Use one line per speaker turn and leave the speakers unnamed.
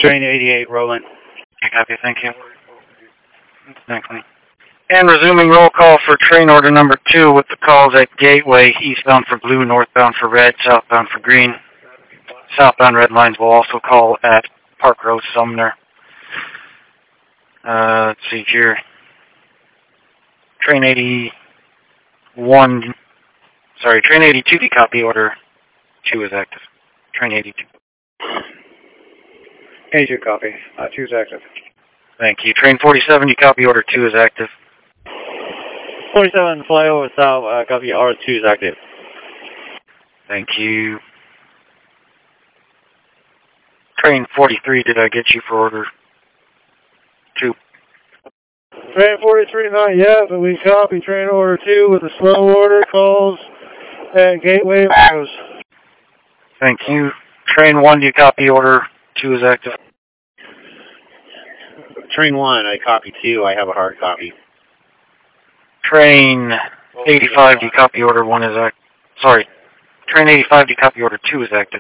Train 88, rolling.
Copy, thank you. Exactly. And resuming roll call for train order number 2 with the calls at Gateway, eastbound for blue, northbound for red, southbound for green. Southbound red lines will also call at Park Road, Sumner. Let's see here. Train 81, train 82, the copy order 2 is active. Train 82.
82 copy. 2 is active.
Thank you. Train 47, you copy order 2 is active.
47 flyover south, copy order 2 is active.
Thank you. Train 43, did I get you for order 2?
Train 43, not yet, but we copy train order 2 with a slow order calls at Gateway Rose.
Thank you. Train 1, do you copy order 2 is active?
Train 1, I copy 2, I have a hard copy.
Train 85, do you copy order 1 is active? Sorry. Train 85, do you copy order 2 is active?